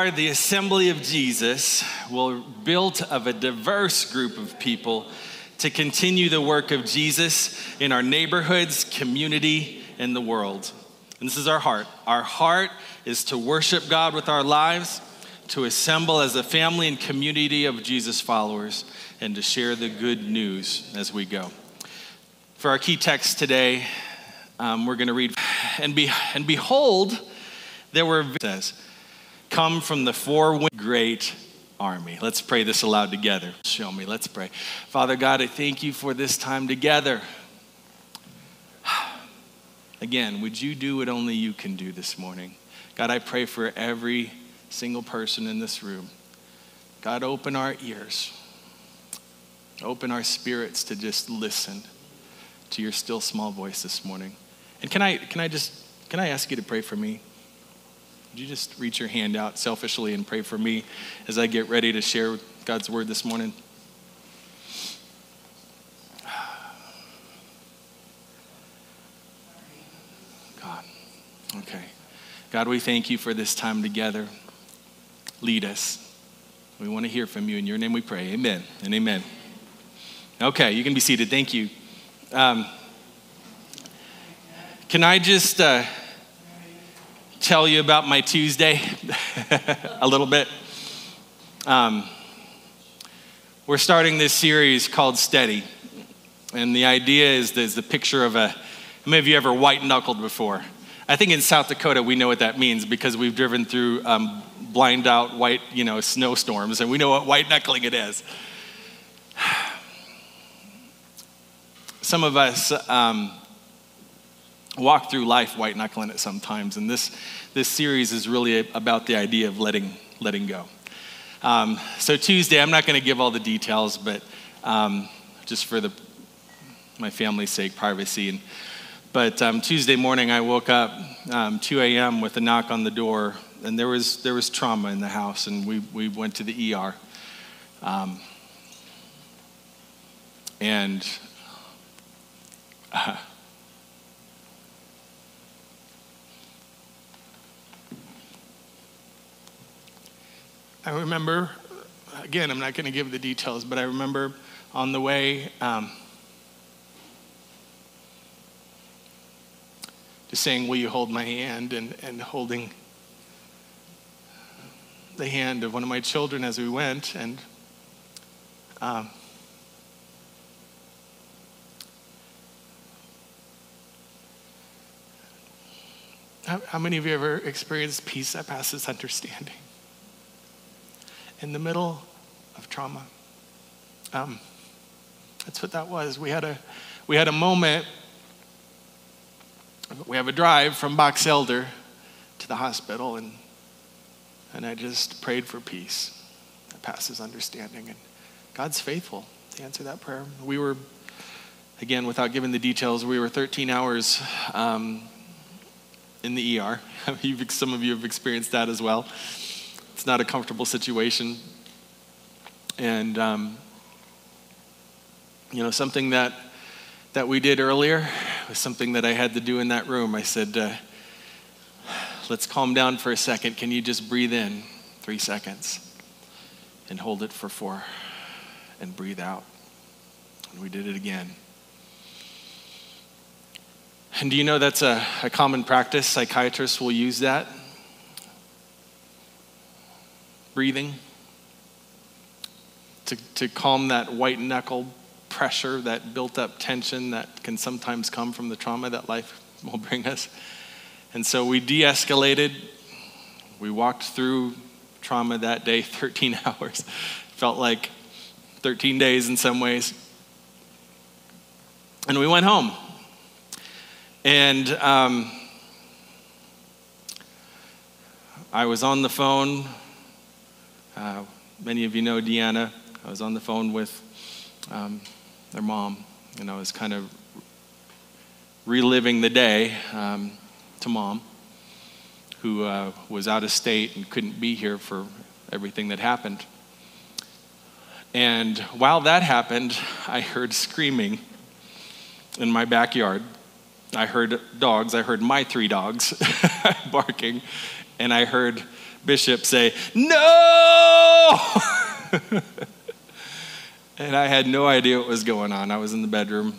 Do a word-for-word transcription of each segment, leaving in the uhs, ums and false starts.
are the Assembly of Jesus. We're built of a diverse group of people to continue the work of Jesus in our neighborhoods, community, and the world. And this is our heart. Our heart is to worship God with our lives, to assemble as a family and community of Jesus followers, and to share the good news as we go. For our key text today, um, we're going to read, and, be, and behold, there were, says, come from the four great army. Let's pray this aloud together. Show me, let's pray. Father God, I thank you for this time together. Again, would you do what only you can do this morning? God, I pray for every single person in this room. God, open our ears. Open our spirits to just listen to your still small voice this morning. And can I can I just can I ask you to pray for me? Would you just reach your hand out selfishly and pray for me as I get ready to share God's word this morning? God, okay. God, we thank you for this time together. Lead us. We want to hear from you. In your name we pray. Amen and amen. Okay, you can be seated. Thank you. Um, can I just uh, tell you about my Tuesday a little bit? Um, we're starting this series called Steady. And the idea is there's the picture of a, how many of you ever white-knuckled before? I think in South Dakota we know what that means because we've driven through um, blind out white, you know, snowstorms, and we know what white-knuckling it is. Some of us um, walk through life white-knuckling it sometimes, and this this series is really about the idea of letting letting go. Um, so Tuesday, I'm not going to give all the details, but um, just for the my family's sake, privacy. And but um, Tuesday morning, I woke up um, two a.m. with a knock on the door, and there was there was trauma in the house, and we we went to the E R. Um, and uh, I remember, again, I'm not going to give the details, but I remember on the way, um, just saying, will you hold my hand, and, and holding the hand of one of my children as we went. And um, how, how many of you ever experienced peace that passes understanding in the middle of trauma? Um, that's what that was. We had a we had a moment. We have a drive from Box Elder to the hospital, and and I just prayed for peace that passes understanding. And God's faithful to answer that prayer. We were, again, without giving the details, we were thirteen hours um, in the E R. You've, some of you have experienced that as well. It's not a comfortable situation. And, um, you know, something that that we did earlier was something that I had to do in that room. I said, uh, let's calm down for a second. Can you just breathe in three seconds and hold it for four and breathe out? And we did it again. And do you know that's a, a common practice? Psychiatrists will use that. Breathing to, to calm that white knuckle pressure, that built up tension that can sometimes come from the trauma that life will bring us. And so we de-escalated. We walked through trauma that day, thirteen hours. Felt like thirteen days in some ways. And we went home. And um, I was on the phone. Uh, many of you know Deanna. I was on the phone with um, their mom, and I was kind of reliving the day um, to mom, who uh, was out of state and couldn't be here for everything that happened. And while that happened, I heard screaming in my backyard. I heard dogs. I heard my three dogs barking, and I heard Bishop say, "No!" And I had no idea what was going on. I was in the bedroom.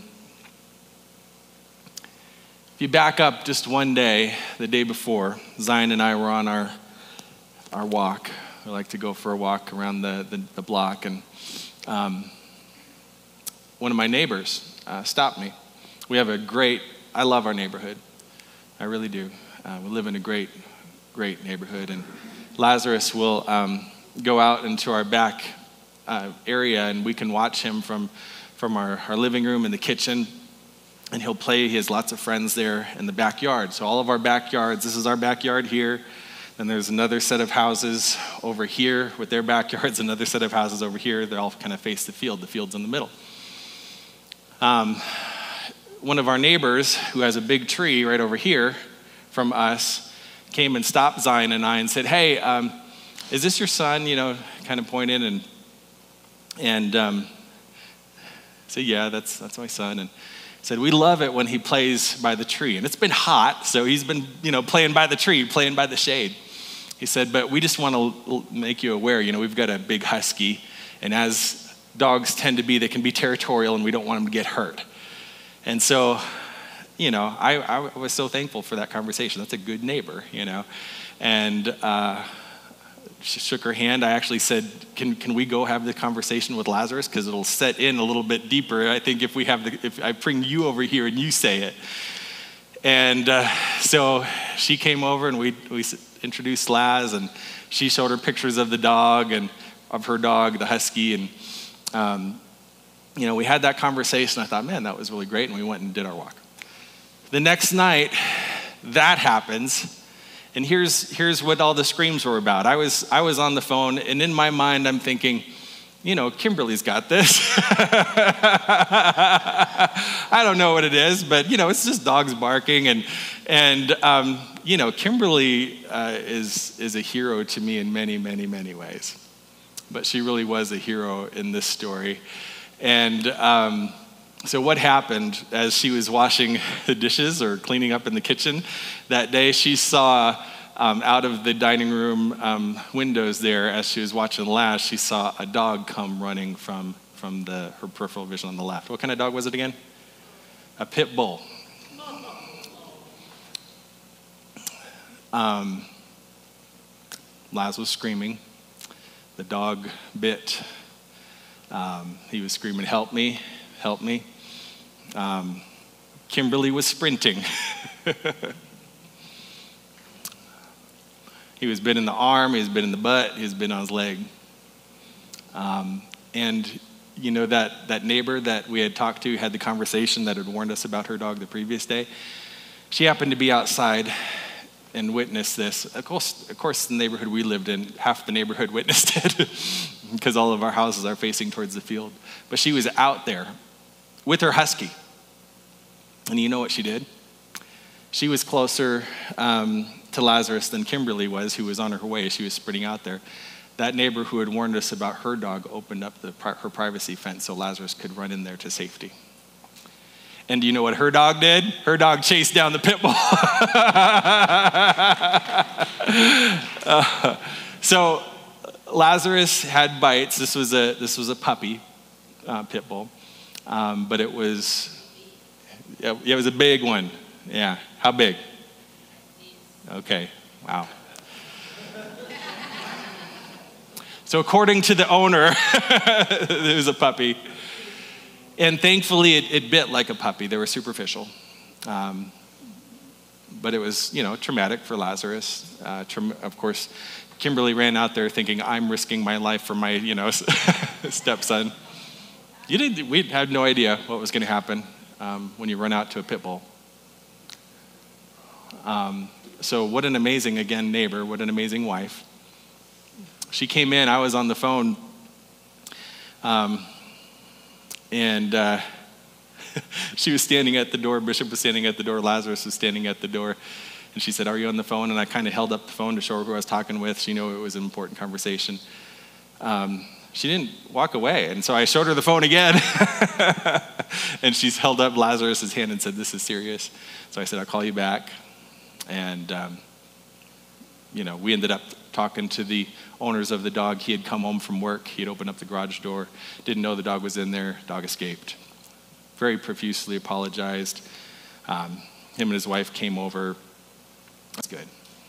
If you back up just one day, the day before, Zion and I were on our our walk. We like to go for a walk around the, the, the block, and um, one of my neighbors uh, stopped me. We have a great, I love our neighborhood. I really do. Uh, we live in a great, great neighborhood, and Lazarus will um, go out into our back uh, area, and we can watch him from, from our, our living room and the kitchen, and he'll play. He has lots of friends there in the backyard. So all of our backyards, this is our backyard here. Then there's another set of houses over here with their backyards, another set of houses over here. They all kind of face the field. The field's in the middle. Um, one of our neighbors, who has a big tree right over here from us, came and stopped Zion and I and said, "Hey, um, is this your son?" You know, kind of pointed and and um, said, "Yeah, that's that's my son." And said, "We love it when he plays by the tree." And it's been hot, so he's been, you know, playing by the tree, playing by the shade. He said, "But we just want to make you aware, you know, we've got a big husky, and as dogs tend to be, they can be territorial, and we don't want them to get hurt." And so, you know, I, I was so thankful for that conversation. That's a good neighbor, you know. And uh, she shook her hand. I actually said, can can we go have the conversation with Lazarus? Because it'll set in a little bit deeper, I think, if we have the, if I bring you over here and you say it. And uh, so she came over and we we introduced Laz, and she showed her pictures of the dog and of her dog, the husky. And, um, you know, we had that conversation. I thought, man, that was really great. And we went and did our walk. The next night, that happens. And here's here's what all the screams were about. I was I was on the phone, and in my mind, I'm thinking, you know, Kimberly's got this. I don't know what it is, but you know, it's just dogs barking, and and um, you know, Kimberly uh, is is a hero to me in many, many, many ways. But she really was a hero in this story, and. Um, So what happened as she was washing the dishes or cleaning up in the kitchen that day, she saw um, out of the dining room um, windows there, as she was watching Laz, she saw a dog come running from, from the, her peripheral vision on the left. What kind of dog was it again? A pit bull. Um, Laz was screaming. The dog bit. Um, he was screaming, "Help me, help me." Um, Kimberly was sprinting. He was bit in the arm, he was bit in the butt, he was bit on his leg. Um, and you know that, that neighbor that we had talked to, had the conversation that had warned us about her dog the previous day? She happened to be outside and witnessed this. Of course, of course, the neighborhood we lived in, half the neighborhood witnessed it because all of our houses are facing towards the field. But she was out there with her husky. And you know what she did? She was closer um, to Lazarus than Kimberly was, who was on her way. She was sprinting out there. That neighbor who had warned us about her dog opened up the, her privacy fence so Lazarus could run in there to safety. And do you know what her dog did? Her dog chased down the pit bull. uh, so Lazarus had bites. This was a this was a puppy uh, pit bull. Um, but it was, yeah, it was a big one. Yeah, how big? Okay, wow. So according to the owner, it was a puppy. And thankfully, it, it bit like a puppy. They were superficial. Um, but it was, you know, traumatic for Lazarus. Uh, tra- of course, Kimberly ran out there thinking, I'm risking my life for my, you know, stepson. You didn't, we had no idea what was going to happen um, when you run out to a pit bull. Um, so what an amazing, again, neighbor. What an amazing wife. She came in. I was on the phone. Um, and uh, she was standing at the door. Bishop was standing at the door. Lazarus was standing at the door. And she said, "Are you on the phone?" And I kind of held up the phone to show her who I was talking with. She knew it was an important conversation. Um, She didn't walk away. And so I showed her the phone again. And she's held up Lazarus' hand and said, "This is serious." So I said, "I'll call you back." And, um, you know, we ended up talking to the owners of the dog. He had come home from work. He had opened up the garage door, didn't know the dog was in there. Dog escaped. Very profusely apologized. Um, him and his wife came over. That's good.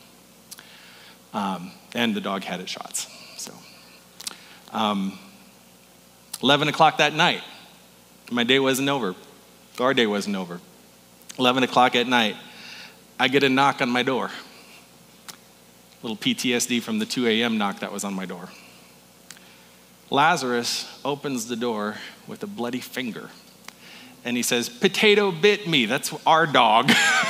Um, and the dog had its shots. So, um, eleven o'clock that night, my day wasn't over. Our day wasn't over. eleven o'clock at night, I get a knock on my door. Little P T S D from the two a.m. knock that was on my door. Lazarus opens the door with a bloody finger. And he says, "Potato bit me." That's our dog.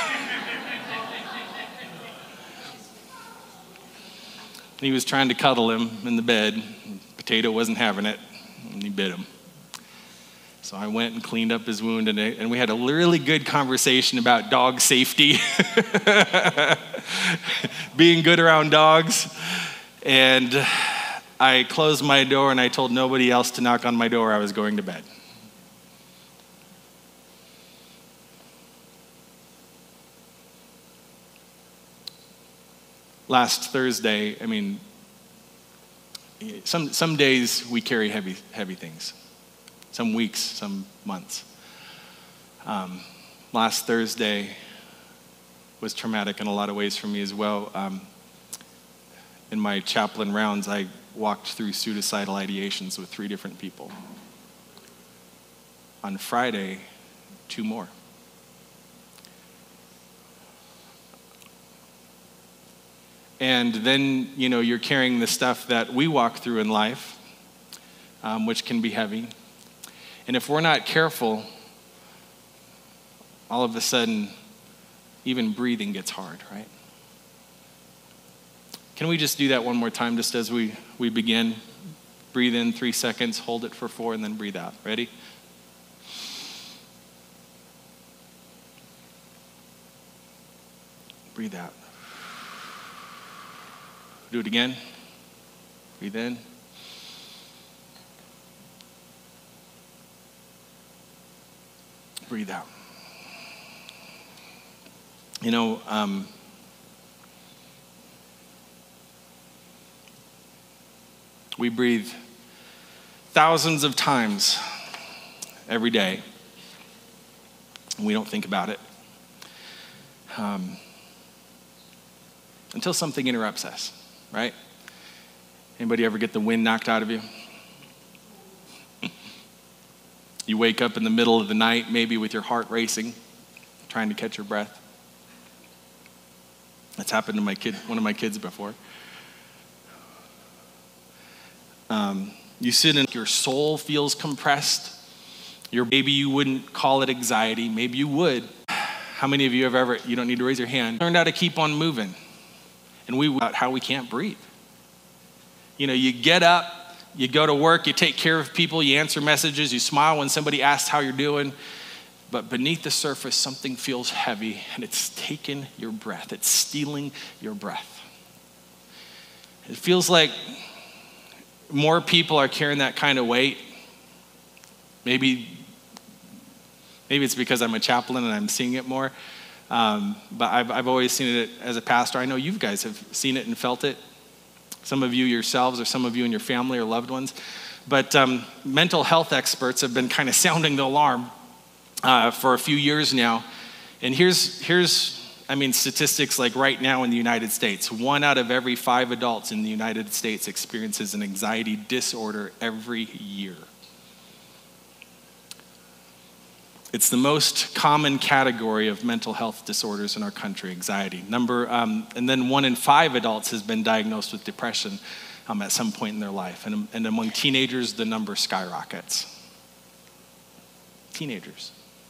He was trying to cuddle him in the bed. Potato wasn't having it, and he bit him. So I went and cleaned up his wound, and, it, and we had a really good conversation about dog safety, being good around dogs. And I closed my door, and I told nobody else to knock on my door. I was going to bed. Last Thursday, I mean, some some days we carry heavy heavy things. Some weeks, some months. Um, last Thursday was traumatic in a lot of ways for me as well. Um, in my chaplain rounds, I walked through suicidal ideations with three different people. On Friday, two more. And then, you know, you're carrying the stuff that we walk through in life, um, which can be heavy. And if we're not careful, all of a sudden, even breathing gets hard, right? Can we just do that one more time, just as we, we begin? Breathe in three seconds, hold it for four, and then breathe out. Ready? Breathe out. Do it again. Breathe in. Breathe out. You know, um, we breathe thousands of times every day, and we don't think about it um, until something interrupts us. Right? Anybody ever get the wind knocked out of you? You wake up in the middle of the night, maybe with your heart racing, trying to catch your breath. That's happened to my kid, one of my kids before. Um, you sit in, your soul feels compressed. Your maybe you wouldn't call it anxiety, maybe you would. How many of you have ever, you don't need to raise your hand, learned how to keep on moving? And we about how we can't breathe. You know, you get up, you go to work, you take care of people, you answer messages, you smile when somebody asks how you're doing. But beneath the surface, something feels heavy, and it's taken your breath. It's stealing your breath. It feels like more people are carrying that kind of weight. Maybe, maybe it's because I'm a chaplain and I'm seeing it more. Um, but I've, I've always seen it as a pastor. I know you guys have seen it and felt it. Some of you yourselves, or some of you and your family or loved ones. But um, mental health experts have been kind of sounding the alarm uh, for a few years now. And here's, here's, I mean, statistics like right now in the United States. One out of every five adults in the United States experiences an anxiety disorder every year. It's the most common category of mental health disorders in our country, anxiety. Number, um, and then one in five adults has been diagnosed with depression um, at some point in their life. And, and among teenagers, the number skyrockets. Teenagers.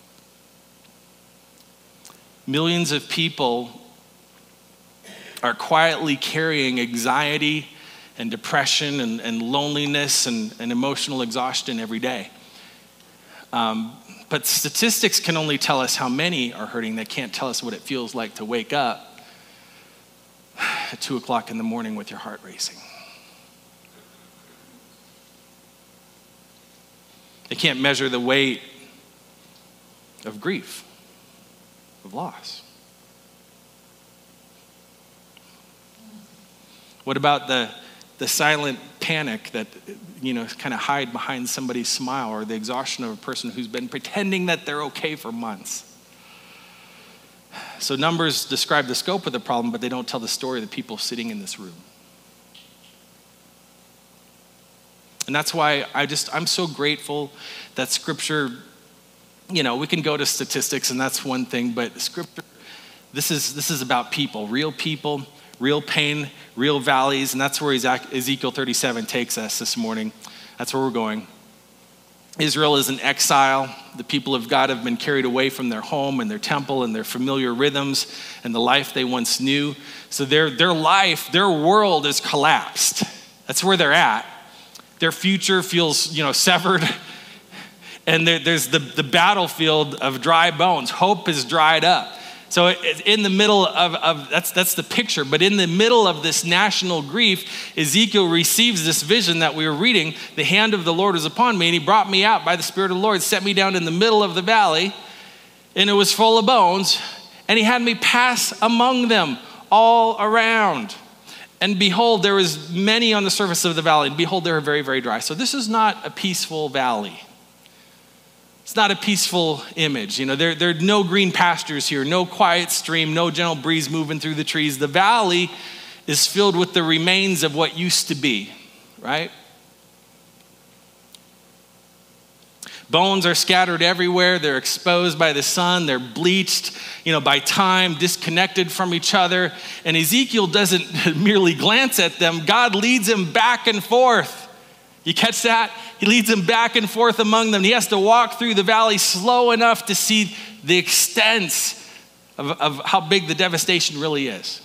Millions of people are quietly carrying anxiety and depression and, and loneliness and, and emotional exhaustion every day. Um, But statistics can only tell us how many are hurting. They can't tell us what it feels like to wake up at two o'clock in the morning with your heart racing. They can't measure the weight of grief, of loss. What about the, the silent panic that, you know, kind of hide behind somebody's smile, or the exhaustion of a person who's been pretending that they're okay for months? So numbers describe the scope of the problem, but they don't tell the story of the people sitting in this room. And that's why I just, I'm so grateful that Scripture, you know, we can go to statistics and that's one thing, but Scripture, this is this is about people, real people, real pain, real valleys, and that's where Ezekiel thirty-seven takes us this morning. That's where we're going. Israel is in exile. The people of God have been carried away from their home and their temple and their familiar rhythms and the life they once knew. So their, their life, their world is collapsed. That's where they're at. Their future feels, you know, severed. And there, there's the, the battlefield of dry bones. Hope is dried up. So in the middle of, of that's, that's the picture, but in the middle of this national grief, Ezekiel receives this vision that we were reading. The hand of the Lord was upon me, and he brought me out by the Spirit of the Lord, set me down in the middle of the valley, and it was full of bones, and he had me pass among them all around. And behold, there was many on the surface of the valley, and behold, they were very, very dry. So this is not a peaceful valley. It's not a peaceful image. You know, there, there are no green pastures here, no quiet stream, no gentle breeze moving through the trees. The valley is filled with the remains of what used to be, right? Bones are scattered everywhere. They're exposed by the sun. They're bleached, you know, by time, disconnected from each other. And Ezekiel doesn't merely glance at them. God leads him back and forth. You catch that? He leads him back and forth among them. He has to walk through the valley slow enough to see the extent of, of how big the devastation really is.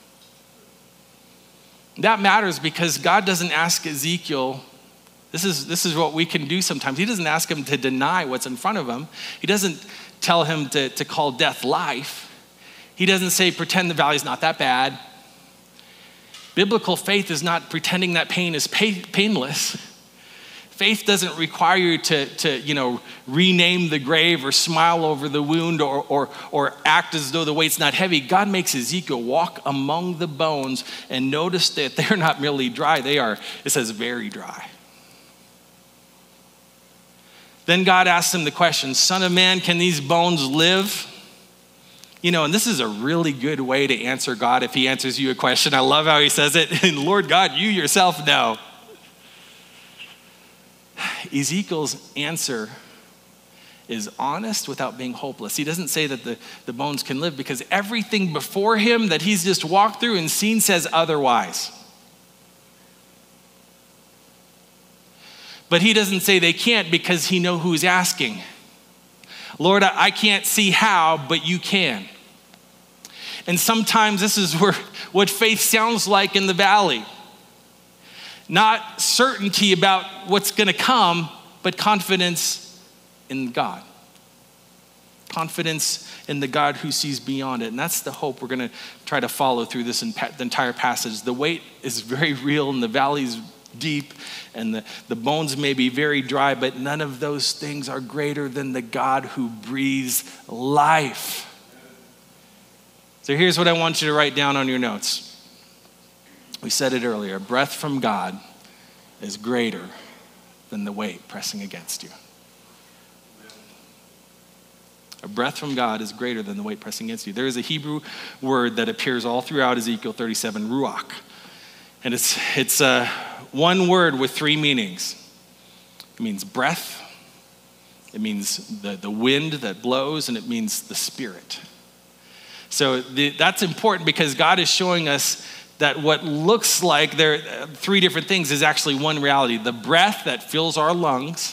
That matters because God doesn't ask Ezekiel, this is, this is what we can do sometimes. He doesn't ask him to deny what's in front of him. He doesn't tell him to, to call death life. He doesn't say, pretend the valley's not that bad. Biblical faith is not pretending that pain is pay, painless. Faith doesn't require you to, to, you know, rename the grave or smile over the wound or, or, or act as though the weight's not heavy. God makes Ezekiel walk among the bones and notice that they're not merely dry. They are, it says, very dry. Then God asks him the question, Son of man, can these bones live? You know, and this is a really good way to answer God if he answers you a question. I love how he says it. And Lord God, you yourself know. Ezekiel's answer is honest without being hopeless. He doesn't say that the, the bones can live because everything before him that he's just walked through and seen says otherwise. But he doesn't say they can't because he knows who's asking. Lord, I can't see how, but you can. And sometimes this is where what faith sounds like in the valley. Not certainty about what's going to come, but confidence in God. Confidence in the God who sees beyond it. And that's the hope we're going to try to follow through this entire passage. The weight is very real and the valley's deep and the, the bones may be very dry, but none of those things are greater than the God who breathes life. So here's what I want you to write down on your notes. We said it earlier, breath from God is greater than the weight pressing against you. A breath from God is greater than the weight pressing against you. There is a Hebrew word that appears all throughout Ezekiel thirty-seven, ruach. And it's, it's uh, one word with three meanings. It means breath, it means the, the wind that blows, and it means the spirit. So the, that's important because God is showing us that what looks like there are three different things is actually one reality. The breath that fills our lungs,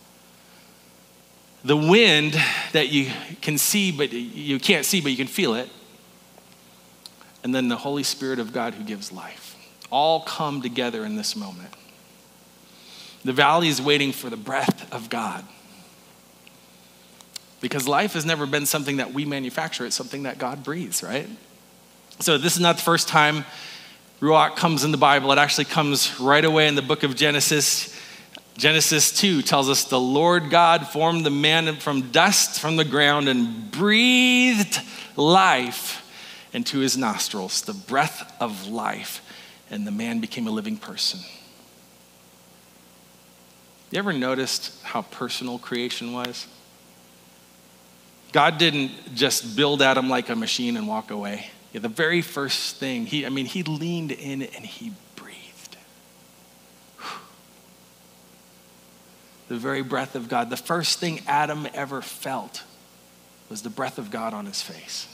the wind that you can see, but you can't see, but you can feel it, and then the Holy Spirit of God who gives life. All come together in this moment. The valley is waiting for the breath of God. Because life has never been something that we manufacture, it's something that God breathes, right? So this is not the first time Ruach comes in the Bible. It actually comes right away in the book of Genesis. Genesis two tells us the Lord God formed the man from dust from the ground and breathed life into his nostrils, the breath of life. and the man became a living person. You ever noticed how personal creation was? God didn't just build Adam like a machine and walk away. Yeah, the very first thing, he, I mean, he leaned in and he breathed. The very breath of God. The first thing Adam ever felt was the breath of God on his face.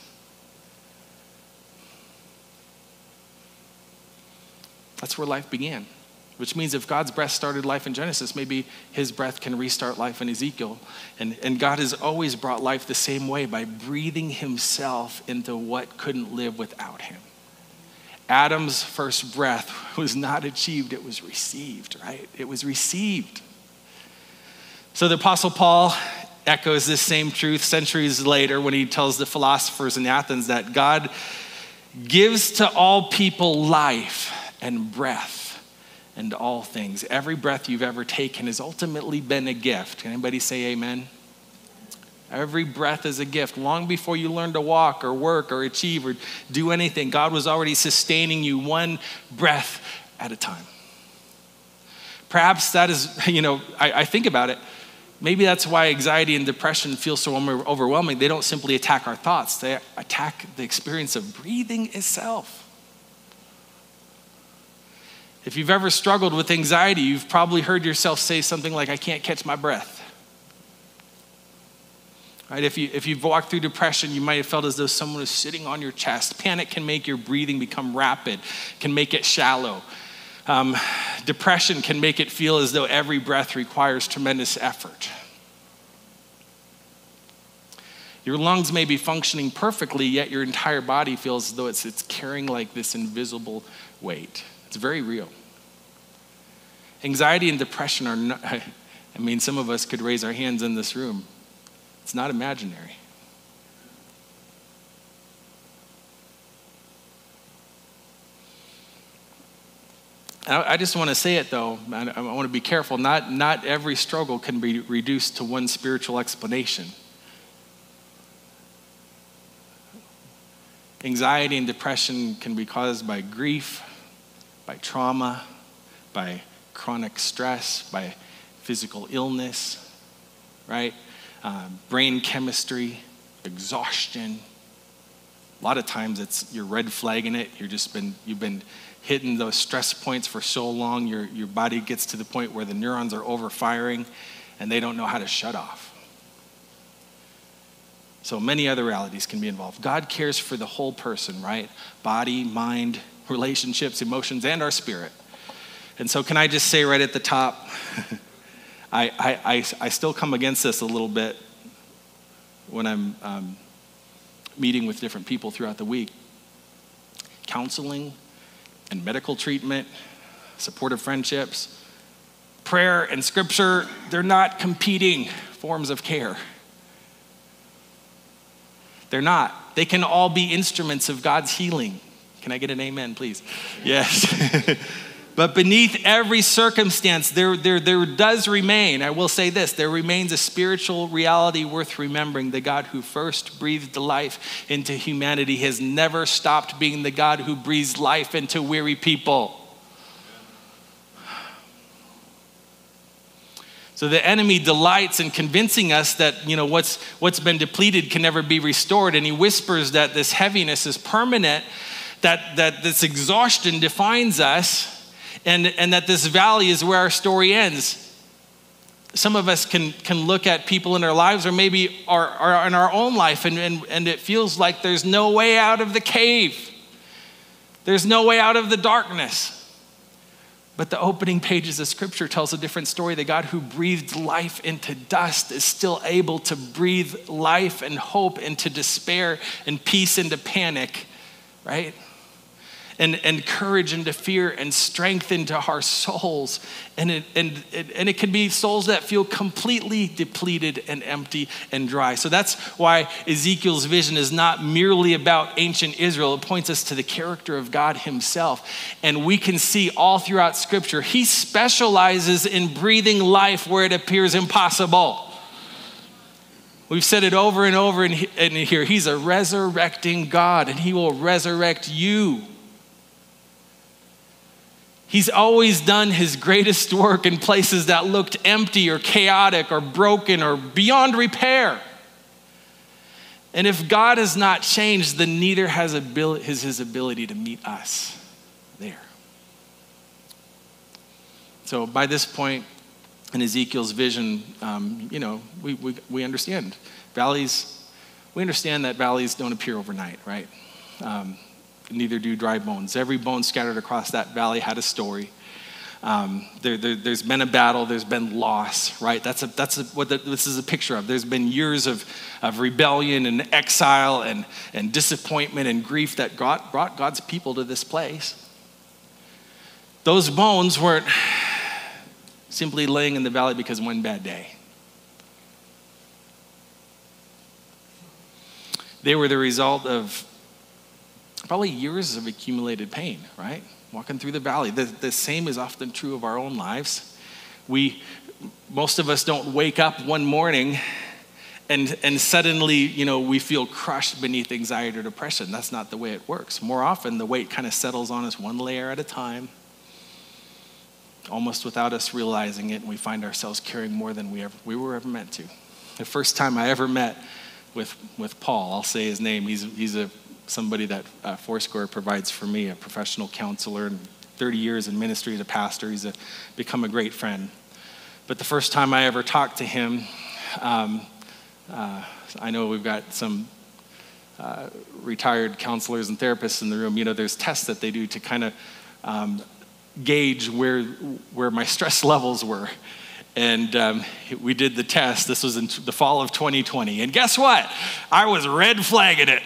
That's where life began. Which means if God's breath started life in Genesis, maybe his breath can restart life in Ezekiel. And, and God has always brought life the same way, by breathing himself into what couldn't live without him. Adam's first breath was not achieved, it was received, right? It was received. So the Apostle Paul echoes this same truth centuries later when he tells the philosophers in Athens that God gives to all people life and breath and all things. Every breath you've ever taken has ultimately been a gift. Can anybody say amen? Every breath is a gift. Long before you learn to walk or work or achieve or do anything, God was already sustaining you one breath at a time. Perhaps that is, you know, I, I think about it. Maybe that's why anxiety and depression feel so overwhelming. They don't simply attack our thoughts. They attack the experience of breathing itself. If you've ever struggled with anxiety, you've probably heard yourself say something like, I can't catch my breath. Right? If, you, if you've walked through depression, you might have felt as though someone was sitting on your chest. Panic can make your breathing become rapid, can make it shallow. Um, depression can make it feel as though every breath requires tremendous effort. Your lungs may be functioning perfectly, yet your entire body feels as though it's, it's carrying like this invisible weight. It's very real. Anxiety and depression are not, I mean, some of us could raise our hands in this room. It's not imaginary. I just want to say it though, I want to be careful. Not, not every struggle can be reduced to one spiritual explanation. Anxiety and depression can be caused by grief, by trauma, by chronic stress, by physical illness, right? Uh, brain chemistry, exhaustion. A lot of times it's you're red flagging it. You're just been you've been hitting those stress points for so long. Your your body gets to the point where the neurons are overfiring, and they don't know how to shut off. So many other realities can be involved. God cares for the whole person, right? Body, mind, relationships, emotions, and our spirit. And so can I just say right at the top, I, I, I, I still come against this a little bit when I'm um, meeting with different people throughout the week. Counseling and medical treatment, supportive friendships, prayer and scripture, they're not competing forms of care. They're not. They can all be instruments of God's healing. Can I get an amen, please? Yes. But beneath every circumstance, there, there, there does remain, I will say this, there remains a spiritual reality worth remembering. The God who first breathed life into humanity has never stopped being the God who breathes life into weary people. So the enemy delights in convincing us that, you know, what's what's been depleted can never be restored. And he whispers that this heaviness is permanent, that, that this exhaustion defines us, and, and that this valley is where our story ends. Some of us can, can look at people in our lives, or maybe our, our, in our own life, and, and, and it feels like there's no way out of the cave. There's no way out of the darkness. But the opening pages of Scripture tells a different story. The God who breathed life into dust is still able to breathe life and hope into despair and peace into panic, right? And, and courage into fear and strength into our souls. And it, and, it, and it can be souls that feel completely depleted and empty and dry. So that's why Ezekiel's vision is not merely about ancient Israel. It points us to the character of God himself. And we can see all throughout Scripture, he specializes in breathing life where it appears impossible. We've said it over and over in here. He's a resurrecting God, and he will resurrect you. He's always done his greatest work in places that looked empty or chaotic or broken or beyond repair. And if God has not changed, then neither has ability, his, his ability to meet us there. So by this point in Ezekiel's vision, um, you know, we, we, we understand valleys, we understand that valleys don't appear overnight, right? Um, neither do dry bones. Every bone scattered across that valley had a story. Um, there, there, there's been a battle, there's been loss, right? That's a, that's a, what the, this is a picture of. There's been years of, of rebellion and exile and, and disappointment and grief that God, brought God's people to this place. Those bones weren't simply laying in the valley because of one bad day. They were the result of probably years of accumulated pain, right? Walking through the valley. The, the same is often true of our own lives. We, most of us don't wake up one morning and, and suddenly, you know, we feel crushed beneath anxiety or depression. That's not the way it works. More often, the weight kind of settles on us one layer at a time, almost without us realizing it, and we find ourselves carrying more than we ever we were ever meant to. The first time I ever met with with Paul, I'll say his name. He's he's a somebody that uh, Foursquare provides for me, a professional counselor, and thirty years in ministry as a pastor. He's a, become a great friend. But the first time I ever talked to him, um, uh, I know we've got some uh, retired counselors and therapists in the room. You know, there's tests that they do to kind of um, gauge where where my stress levels were. And um, we did the test. This was in the fall of twenty twenty. And guess what? I was red flagging it.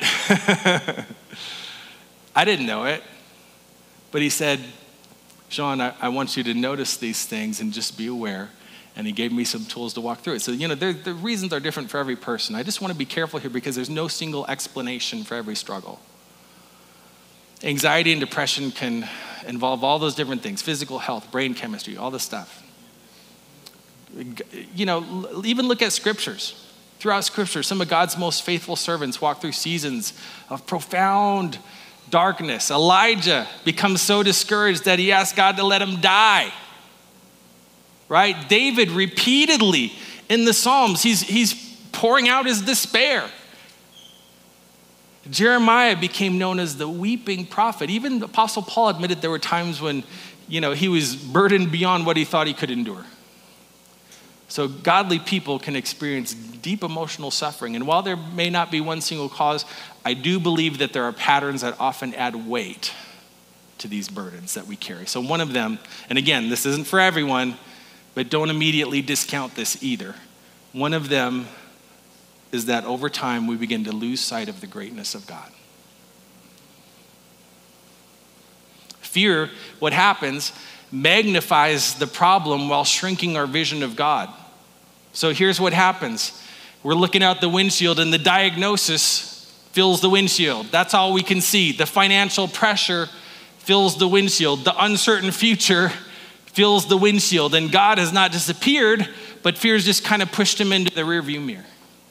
I didn't know it. But he said, Sean, I, I want you to notice these things and just be aware. And he gave me some tools to walk through it. So, you know, the reasons are different for every person. I just want to be careful here because there's no single explanation for every struggle. Anxiety and depression can involve all those different things, physical health, brain chemistry, all this stuff. You know, even look at scriptures. Throughout scripture, some of God's most faithful servants walk through seasons of profound darkness. Elijah becomes so discouraged that he asks God to let him die. Right? David repeatedly in the Psalms, he's, he's pouring out his despair. Jeremiah became known as the weeping prophet. Even the Apostle Paul admitted there were times when, you know, he was burdened beyond what he thought he could endure. So godly people can experience deep emotional suffering. And while there may not be one single cause, I do believe that there are patterns that often add weight to these burdens that we carry. So one of them, and again, this isn't for everyone, but don't immediately discount this either. One of them is that over time we begin to lose sight of the greatness of God. Fear, what happens, magnifies the problem while shrinking our vision of God. So here's what happens. We're looking out the windshield and the diagnosis fills the windshield. That's all we can see. The financial pressure fills the windshield. The uncertain future fills the windshield. And God has not disappeared, but fear's just kind of pushed him into the rearview mirror.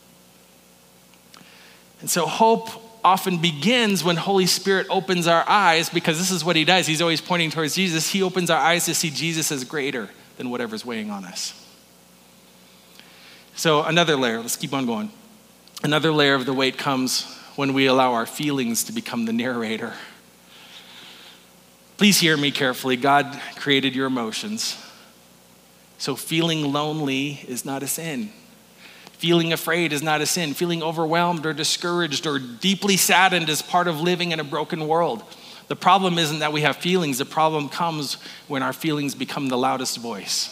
And so hope often begins when Holy Spirit opens our eyes, because this is what he does. He's always pointing towards Jesus. He opens our eyes to see Jesus as greater than whatever's weighing on us. So another layer, let's keep on going. Another layer of the weight comes when we allow our feelings to become the narrator. Please hear me carefully. God created your emotions. So feeling lonely is not a sin. Feeling afraid is not a sin. Feeling overwhelmed or discouraged or deeply saddened is part of living in a broken world. The problem isn't that we have feelings. The problem comes when our feelings become the loudest voice.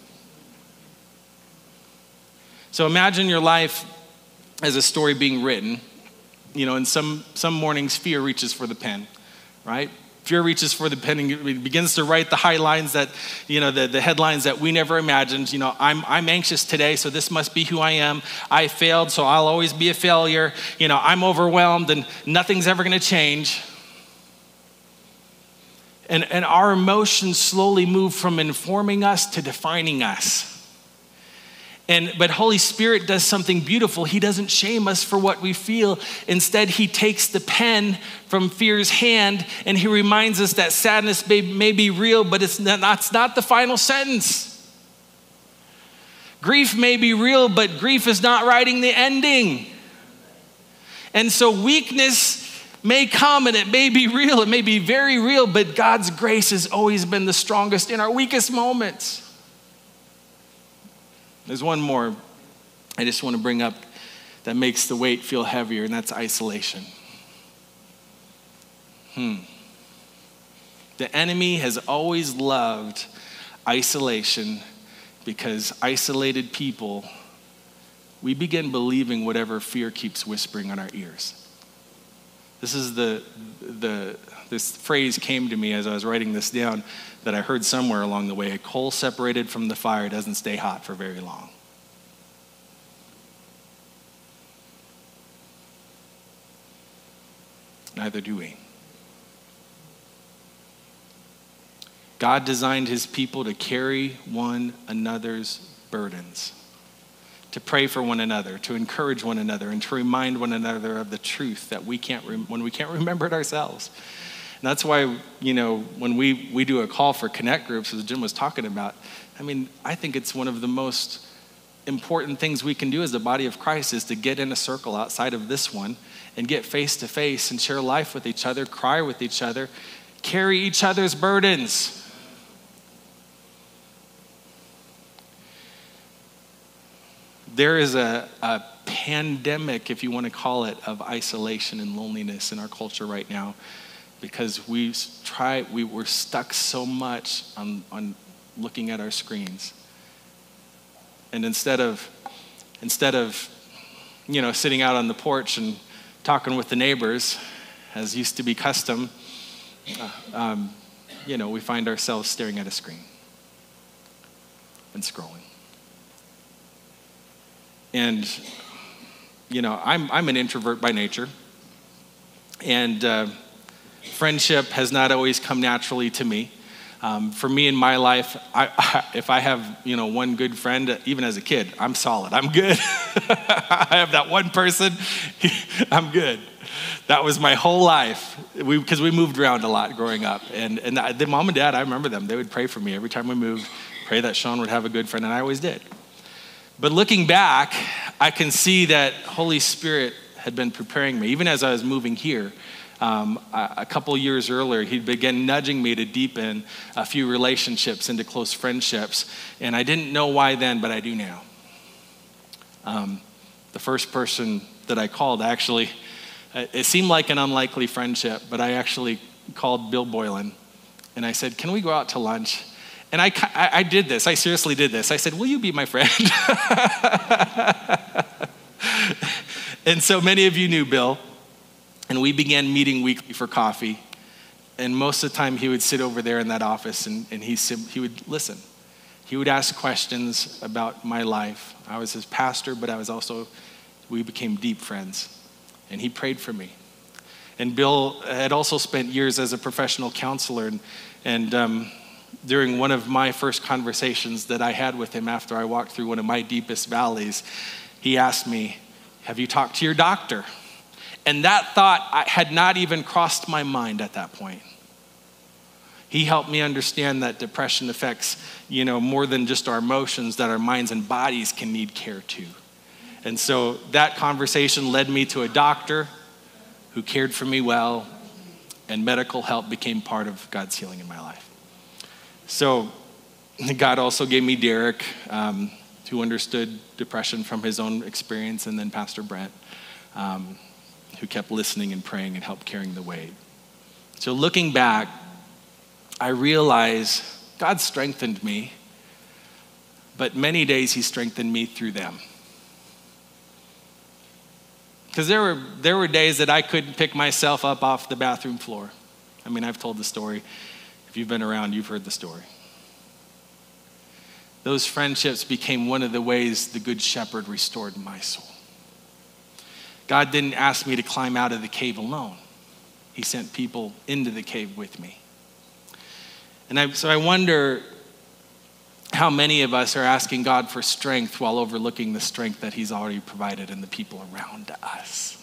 So imagine your life as a story being written. You know, and some, some mornings fear reaches for the pen, right? Fear reaches for the pen and begins to write the highlines that, you know, the, the headlines that we never imagined. You know, I'm I'm anxious today, so this must be who I am. I failed, so I'll always be a failure. You know, I'm overwhelmed and nothing's ever gonna change. And, and our emotions slowly move from informing us to defining us. And, but Holy Spirit does something beautiful. He doesn't shame us for what we feel. Instead, he takes the pen from fear's hand and he reminds us that sadness may, may be real, but it's not, it's not the final sentence. Grief may be real, but grief is not writing the ending. And so weakness may come and it may be real, it may be very real, but God's grace has always been the strongest in our weakest moments. There's one more I just want to bring up that makes the weight feel heavier, and that's isolation. Hmm. The enemy has always loved isolation because isolated people, we begin believing whatever fear keeps whispering in our ears. This is the, the, this phrase came to me as I was writing this down that I heard somewhere along the way. A coal separated from the fire doesn't stay hot for very long. Neither do we. God designed his people to carry one another's burdens, to pray for one another, to encourage one another, and to remind one another of the truth that we can't, rem- when we can't remember it ourselves. And that's why, you know, when we, we do a call for connect groups, as Jim was talking about, I mean, I think it's one of the most important things we can do as the body of Christ is to get in a circle outside of this one and get face to face and share life with each other, cry with each other, carry each other's burdens. There is a, a pandemic, if you want to call it, of isolation and loneliness in our culture right now because we try, we were stuck so much on, on looking at our screens. And instead of, instead of, you know, sitting out on the porch and talking with the neighbors, as used to be custom, uh, um, you know, we find ourselves staring at a screen and scrolling. And, you know, I'm I'm an introvert by nature, and uh, friendship has not always come naturally to me. Um, for me in my life, I, I, if I have, you know, one good friend, even as a kid, I'm solid. I'm good. I have that one person, I'm good. That was my whole life, we because we moved around a lot growing up. And, and the mom and dad, I remember them. They would pray for me every time we moved, pray that Sean would have a good friend, and I always did. But looking back, I can see that Holy Spirit had been preparing me. Even as I was moving here, um, a, a couple years earlier, he began nudging me to deepen a few relationships into close friendships. And I didn't know why then, but I do now. Um, the first person that I called, actually, it seemed like an unlikely friendship, but I actually called Bill Boylan. And I said, can we go out to lunch? And I, I, I did this. I seriously did this. I said, will you be my friend? And so many of you knew Bill. And we began meeting weekly for coffee. And most of the time he would sit over there in that office and, and he, he would listen. He would ask questions about my life. I was his pastor, but I was also, we became deep friends. And he prayed for me. And Bill had also spent years as a professional counselor. And, and um, during one of my first conversations that I had with him after I walked through one of my deepest valleys, he asked me, have you talked to your doctor? And that thought had not even crossed my mind at that point. He helped me understand that depression affects, you know, more than just our emotions, that our minds and bodies can need care too. And so that conversation led me to a doctor who cared for me well, and medical help became part of God's healing in my life. So God also gave me Derek, um, who understood depression from his own experience, and then Pastor Brent, um, who kept listening and praying and helped carrying the weight. So looking back, I realize God strengthened me, but many days he strengthened me through them. Because there were, there were days that I couldn't pick myself up off the bathroom floor. I mean, I've told the story. If you've been around, you've heard the story. Those friendships became one of the ways the Good Shepherd restored my soul. God didn't ask me to climb out of the cave alone. He sent people into the cave with me. And I, so I wonder, how many of us are asking God for strength while overlooking the strength that he's already provided in the people around us?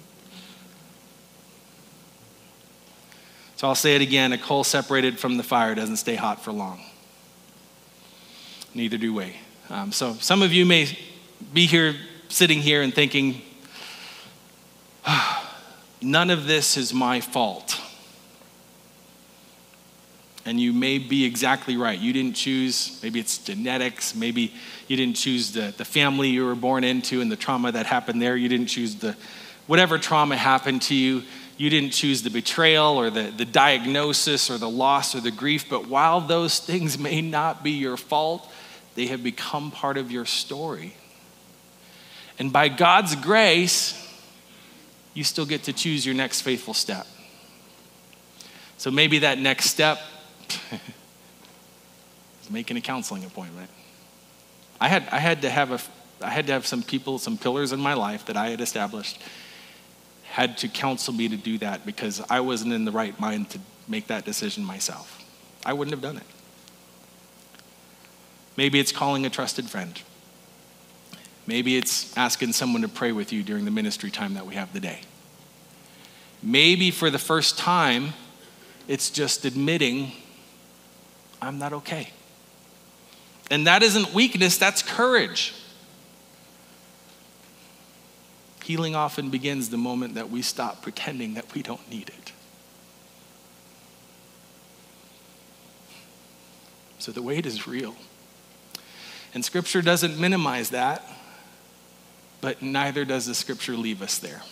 So I'll say it again, a coal separated from the fire doesn't stay hot for long. Neither do we. Um, so some of you may be here, sitting here and thinking, none of this is my fault. And you may be exactly right. You didn't choose, maybe it's genetics, maybe you didn't choose the, the family you were born into and the trauma that happened there. You didn't choose the, whatever trauma happened to you. You didn't choose the betrayal or the, the diagnosis or the loss or the grief. But while those things may not be your fault, they have become part of your story. And by God's grace, you still get to choose your next faithful step. So maybe that next step is making a counseling appointment. I had I had to have a I had to have some people, some pillars in my life that I had established, had to counsel me to do that because I wasn't in the right mind to make that decision myself. I wouldn't have done it. Maybe it's calling a trusted friend. Maybe it's asking someone to pray with you during the ministry time that we have today. Maybe for the first time, it's just admitting, I'm not okay. And that isn't weakness, that's courage. Healing often begins the moment that we stop pretending that we don't need it. So the weight is real. And Scripture doesn't minimize that, but neither does the Scripture leave us there.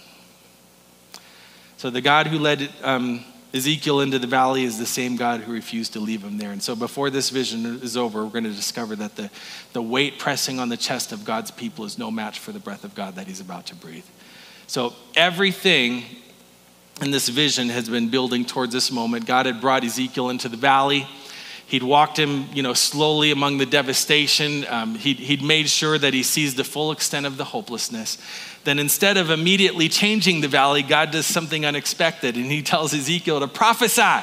So the God who led um, Ezekiel into the valley is the same God who refused to leave him there. And so before this vision is over, we're going to discover that the, the weight pressing on the chest of God's people is no match for the breath of God that he's about to breathe. So everything in this vision has been building towards this moment. God had brought Ezekiel into the valley. He'd walked him, you know, slowly among the devastation. Um, he'd, he'd made sure that he sees the full extent of the hopelessness. Then instead of immediately changing the valley, God does something unexpected, and he tells Ezekiel to prophesy.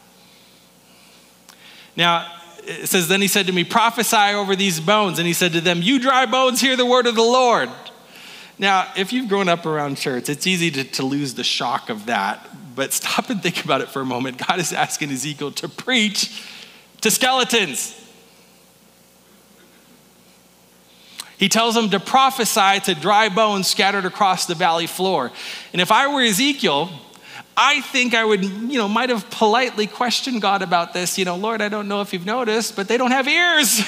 Now, it says, then he said to me, prophesy over these bones. And he said to them, you dry bones, hear the word of the Lord. Now, if you've grown up around church, it's easy to, to lose the shock of that. But stop and think about it for a moment. God is asking Ezekiel to preach to skeletons. He tells them to prophesy to dry bones scattered across the valley floor. And if I were Ezekiel, I think I would, you know, might have politely questioned God about this. You know, Lord, I don't know if you've noticed, but they don't have ears.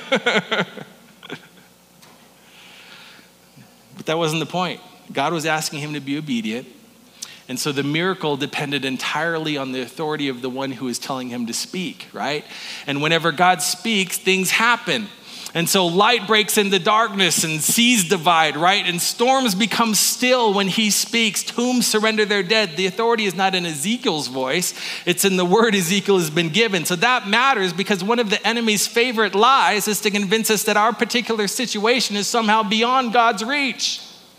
But that wasn't the point. God was asking him to be obedient. And so the miracle depended entirely on the authority of the one who is telling him to speak, right? And whenever God speaks, things happen. And so light breaks into darkness and seas divide, right? And storms become still when he speaks. Tombs surrender their dead. The authority is not in Ezekiel's voice. It's in the word Ezekiel has been given. So that matters because one of the enemy's favorite lies is to convince us that our particular situation is somehow beyond God's reach.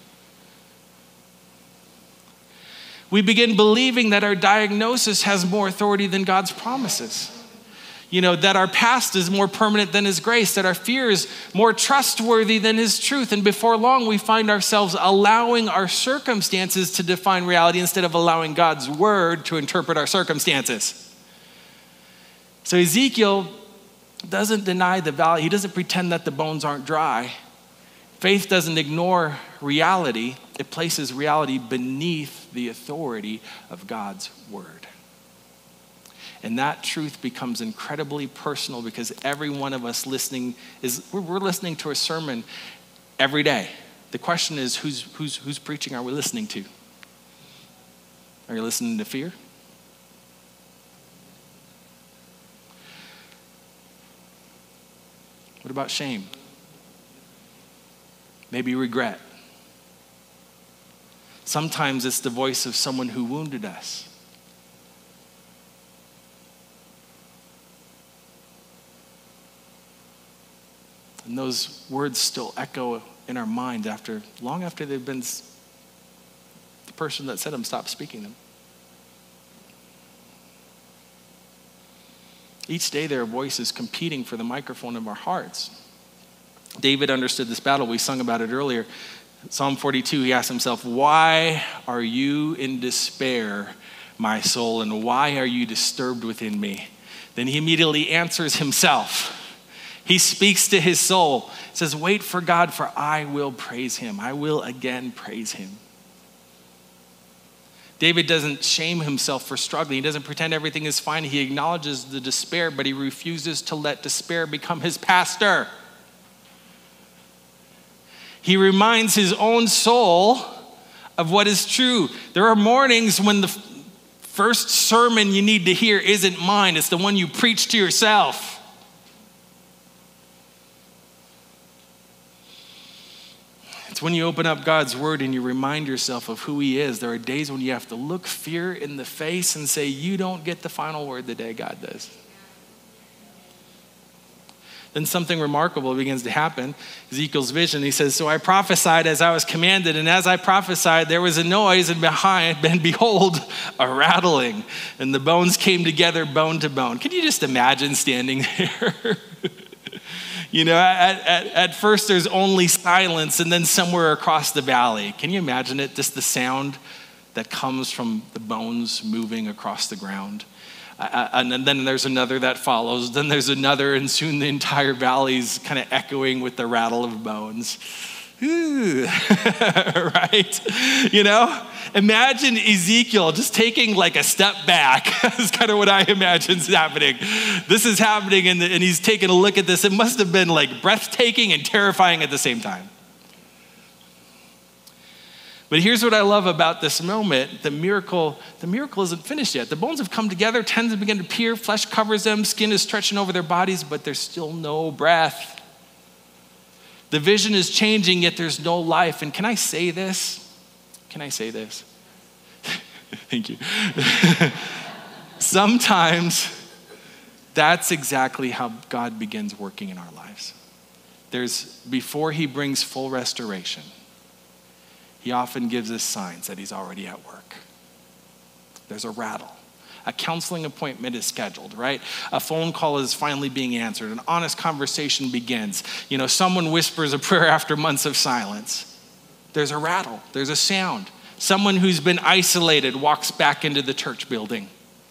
We begin believing that our diagnosis has more authority than God's promises. You know, that our past is more permanent than his grace, that our fear is more trustworthy than his truth. And before long, we find ourselves allowing our circumstances to define reality instead of allowing God's word to interpret our circumstances. So Ezekiel doesn't deny the valley. He doesn't pretend that the bones aren't dry. Faith doesn't ignore reality. It places reality beneath the authority of God's word. And that truth becomes incredibly personal because every one of us listening is, we're, we're listening to a sermon every day. The question is, who's, who's, who's preaching are we listening to? Are you listening to fear? What about shame? Maybe regret. Sometimes it's the voice of someone who wounded us. And those words still echo in our mind after, long after they've been, the person that said them stopped speaking them. Each day there are voices competing for the microphone of our hearts. David understood this battle. We sung about it earlier. Psalm forty-two, he asked himself, why are you in despair, my soul, and why are you disturbed within me? Then he immediately answers himself. He speaks to his soul, says, wait for God, for I will praise him. I will again praise him. David doesn't shame himself for struggling. He doesn't pretend everything is fine. He acknowledges the despair, but he refuses to let despair become his pastor. He reminds his own soul of what is true. There are mornings when the first sermon you need to hear isn't mine. It's the one you preach to yourself. It's when you open up God's word and you remind yourself of who he is. There are days when you have to look fear in the face and say, you don't get the final word the day God does. Then something remarkable begins to happen. Ezekiel's vision, he says, so I prophesied as I was commanded, and as I prophesied, there was a noise, and behind, and behold, a rattling, and the bones came together bone to bone. Can you just imagine standing there? You know, at, at, at first there's only silence, and then somewhere across the valley, can you imagine it? Just the sound that comes from the bones moving across the ground. Uh, and then there's another that follows. Then there's another, and soon the entire valley's kind of echoing with the rattle of bones. Ooh, right? You know? Imagine Ezekiel just taking like a step back. That's kind of what I imagine is happening. This is happening, and, and he's taking a look at this. It must have been like breathtaking and terrifying at the same time. But here's what I love about this moment. The miracle, the miracle isn't finished yet. The bones have come together, tendons begin to appear, flesh covers them, skin is stretching over their bodies, but there's still no breath. The vision is changing, yet there's no life. And can I say this? Can I say this? Thank you. Sometimes that's exactly how God begins working in our lives. There's, before he brings full restoration, he often gives us signs that he's already at work. There's a rattle. A counseling appointment is scheduled, right? A phone call is finally being answered. An honest conversation begins. You know, someone whispers a prayer after months of silence. There's a rattle. There's a sound. Someone who's been isolated walks back into the church building.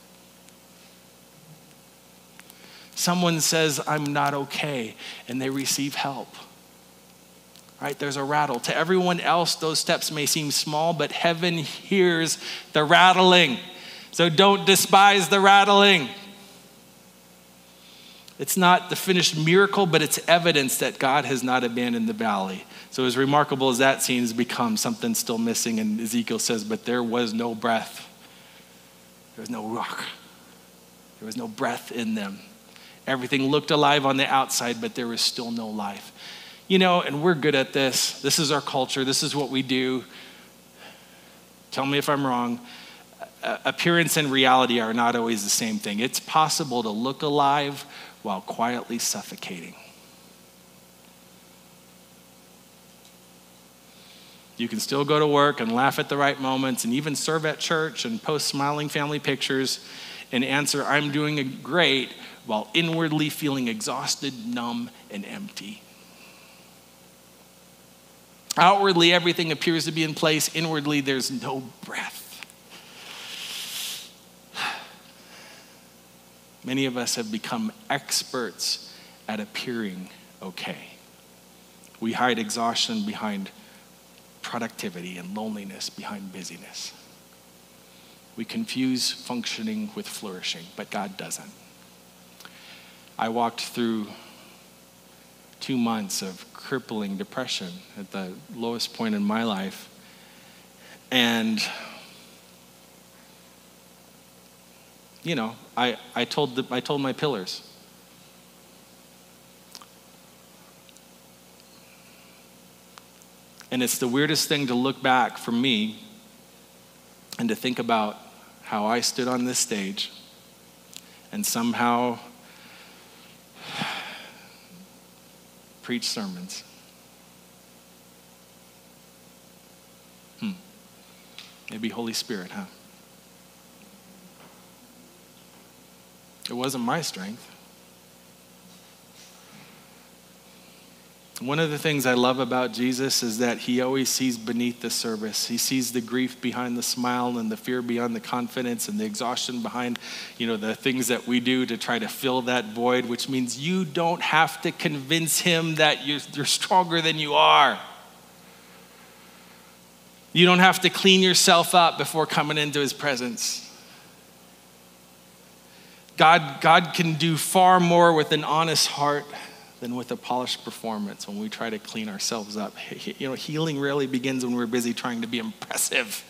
Someone says, I'm not okay, and they receive help. Right? There's a rattle. To everyone else, those steps may seem small, but heaven hears the rattling. So don't despise the rattling. It's not the finished miracle, but it's evidence that God has not abandoned the valley. So as remarkable as that scene has become, something's still missing. And Ezekiel says, but there was no breath. There was no ruach. There was no breath in them. Everything looked alive on the outside, but there was still no life. You know, and we're good at this. This is our culture. This is what we do. Tell me if I'm wrong. Uh, appearance and reality are not always the same thing. It's possible to look alive while quietly suffocating. You can still go to work and laugh at the right moments and even serve at church and post smiling family pictures and answer, I'm doing great, while inwardly feeling exhausted, numb, and empty. Outwardly, everything appears to be in place. Inwardly, there's no breath. Many of us have become experts at appearing okay. We hide exhaustion behind productivity and loneliness behind busyness. We confuse functioning with flourishing, but God doesn't. I walked through two months of crippling depression at the lowest point in my life. And, you know, I, I, told the, I told my pillars, and it's the weirdest thing to look back for me and to think about how I stood on this stage and somehow preach sermons. Hmm. Maybe Holy Spirit, huh? It wasn't my strength. One of the things I love about Jesus is that he always sees beneath the surface. He sees the grief behind the smile and the fear beyond the confidence and the exhaustion behind, you know, the things that we do to try to fill that void, which means you don't have to convince him that you're, you're stronger than you are. You don't have to clean yourself up before coming into his presence. God, God can do far more with an honest heart than with a polished performance when we try to clean ourselves up. You know, healing rarely begins when we're busy trying to be impressive.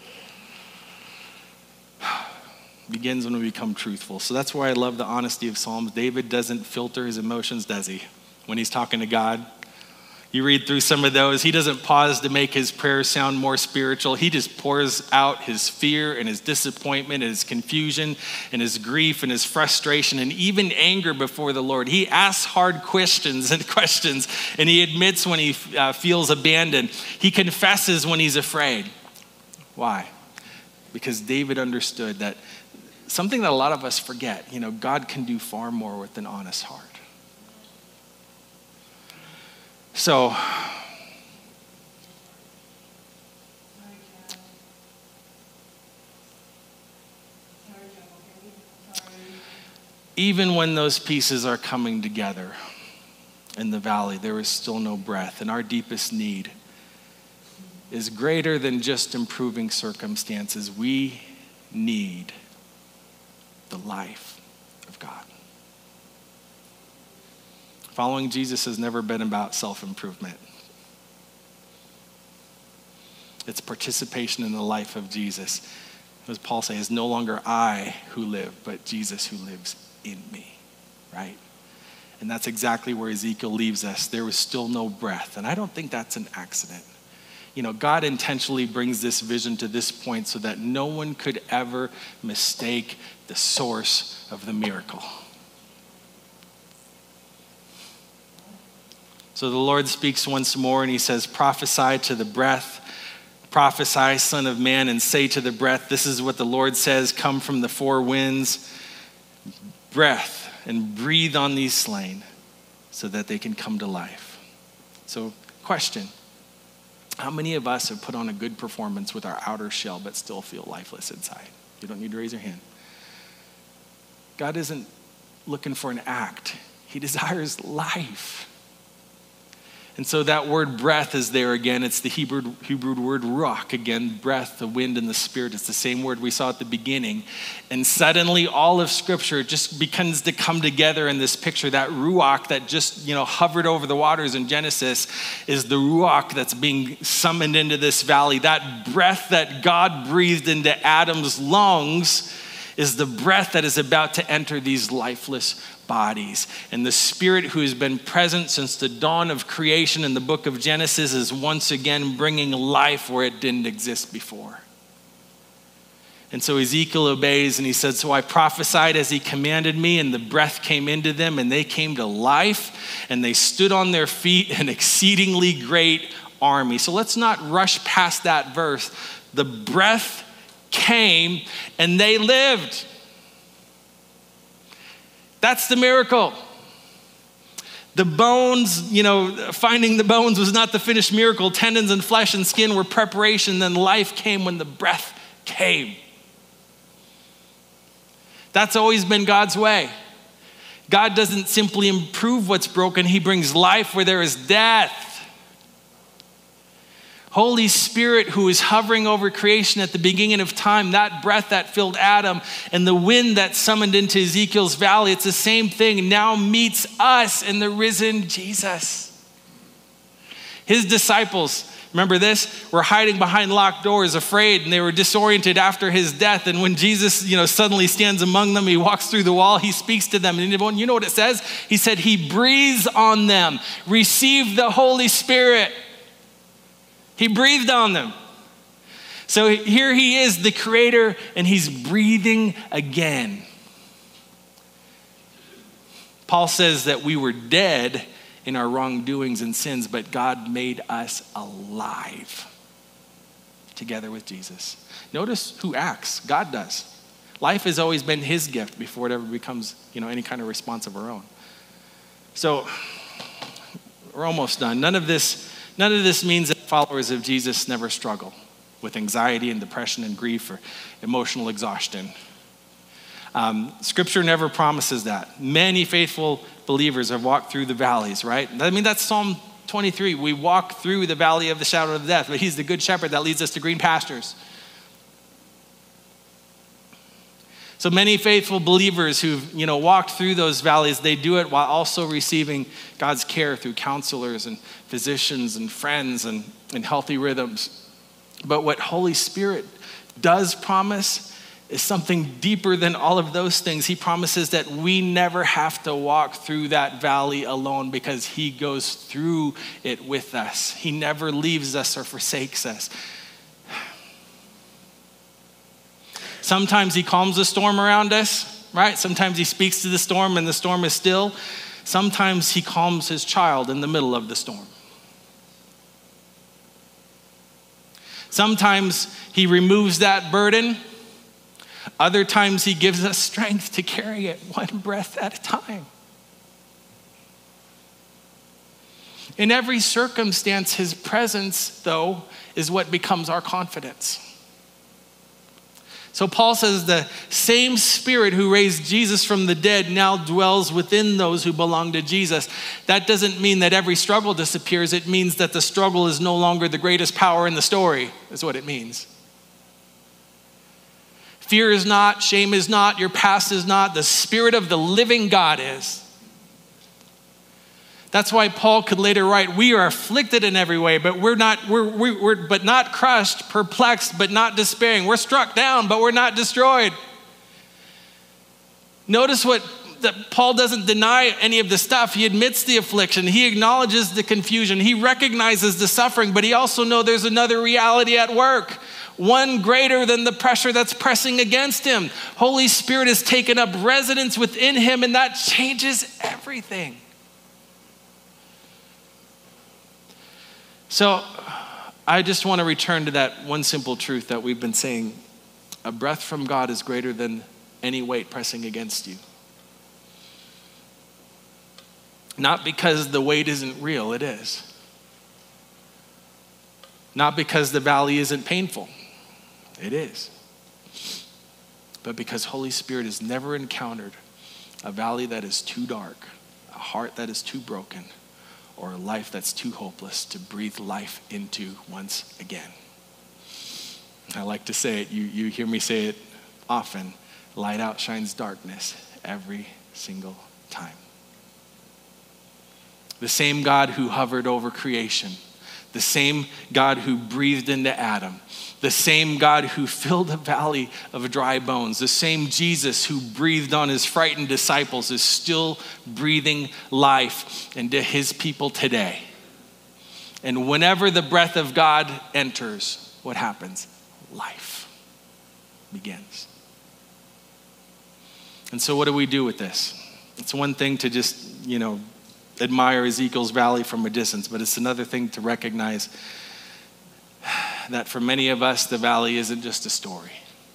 It begins when we become truthful. So that's why I love the honesty of Psalms. David doesn't filter his emotions, does he? When he's talking to God. You read through some of those, he doesn't pause to make his prayers sound more spiritual. He just pours out his fear and his disappointment and his confusion and his grief and his frustration and even anger before the Lord. He asks hard questions and questions, and he admits when he uh, feels abandoned. He confesses when he's afraid. Why? Because David understood that something that a lot of us forget, you know, God can do far more with an honest heart. So, even when those pieces are coming together in the valley, there is still no breath, and our deepest need is greater than just improving circumstances. We need the life of God. Following Jesus has never been about self-improvement. It's participation in the life of Jesus. As Paul says, it's no longer I who live, but Jesus who lives in me, right? And that's exactly where Ezekiel leaves us. There was still no breath, and I don't think that's an accident. You know, God intentionally brings this vision to this point so that no one could ever mistake the source of the miracle. So the Lord speaks once more and he says, prophesy to the breath, prophesy, son of man, and say to the breath, this is what the Lord says, come from the four winds, breath, and breathe on these slain so that they can come to life. So question, how many of us have put on a good performance with our outer shell but still feel lifeless inside? You don't need to raise your hand. God isn't looking for an act. He desires life. And so that word breath is there again. It's the Hebrew, Hebrew word ruach again, breath, the wind and the spirit. It's the same word we saw at the beginning. And suddenly all of Scripture just begins to come together in this picture. That ruach that just, you know, hovered over the waters in Genesis is the ruach that's being summoned into this valley. That breath that God breathed into Adam's lungs is the breath that is about to enter these lifeless bodies. And the Spirit who has been present since the dawn of creation in the book of Genesis is once again bringing life where it didn't exist before. And so Ezekiel obeys and he said, so I prophesied as he commanded me, and the breath came into them and they came to life and they stood on their feet, an exceedingly great army. So let's not rush past that verse. The breath came and they lived. That's the miracle. The bones, you know, finding the bones was not the finished miracle. Tendons and flesh and skin were preparation. Then life came when the breath came. That's always been God's way. God doesn't simply improve what's broken. He brings life where there is death. Holy Spirit, who is hovering over creation at the beginning of time, that breath that filled Adam and the wind that summoned into Ezekiel's valley, it's the same thing, now meets us in the risen Jesus. His disciples, remember this, were hiding behind locked doors, afraid, and they were disoriented after his death. And when Jesus, you know, suddenly stands among them, he walks through the wall, he speaks to them. And you know what it says? He said, he breathes on them. Receive the Holy Spirit. He breathed on them. So here he is, the creator, and he's breathing again. Paul says that we were dead in our wrongdoings and sins, but God made us alive together with Jesus. Notice who acts. God does. Life has always been his gift before it ever becomes, you know, any kind of response of our own. So we're almost done. None of this, none of this means that followers of Jesus never struggle with anxiety and depression and grief or emotional exhaustion. Um, scripture never promises that. Many faithful believers have walked through the valleys, right? I mean, that's Psalm twenty-three. We walk through the valley of the shadow of death, but he's the good shepherd that leads us to green pastures. So many faithful believers who've, you know, walked through those valleys, they do it while also receiving God's care through counselors and physicians and friends and, and healthy rhythms. But what Holy Spirit does promise is something deeper than all of those things. He promises that we never have to walk through that valley alone because he goes through it with us. He never leaves us or forsakes us. Sometimes he calms the storm around us, right? Sometimes he speaks to the storm and the storm is still. Sometimes he calms his child in the middle of the storm. Sometimes he removes that burden. Other times he gives us strength to carry it one breath at a time. In every circumstance, his presence, though, is what becomes our confidence. So Paul says the same Spirit who raised Jesus from the dead now dwells within those who belong to Jesus. That doesn't mean that every struggle disappears. It means that the struggle is no longer the greatest power in the story, is what it means. Fear is not, shame is not, your past is not, the Spirit of the living God is. That's why Paul could later write, we are afflicted in every way, but we're not, we're, we're, we're but not crushed, perplexed, but not despairing. We're struck down, but we're not destroyed. Notice what that Paul doesn't deny any of the stuff. He admits the affliction. He acknowledges the confusion. He recognizes the suffering, but he also knows there's another reality at work. One greater than the pressure that's pressing against him. Holy Spirit has taken up residence within him, and that changes everything. So I just want to return to that one simple truth that we've been saying. A breath from God is greater than any weight pressing against you. Not because the weight isn't real, it is. Not because the valley isn't painful, it is. But because Holy Spirit has never encountered a valley that is too dark, a heart that is too broken, or a life that's too hopeless to breathe life into once again. I like to say it, you, you hear me say it often, light outshines darkness every single time. The same God who hovered over creation, the same God who breathed into Adam, the same God who filled a valley of dry bones, the same Jesus who breathed on his frightened disciples is still breathing life into his people today. And whenever the breath of God enters, what happens? Life begins. And so what do we do with this? It's one thing to just, you know, admire Ezekiel's valley from a distance, but it's another thing to recognize that for many of us, the valley isn't just a story.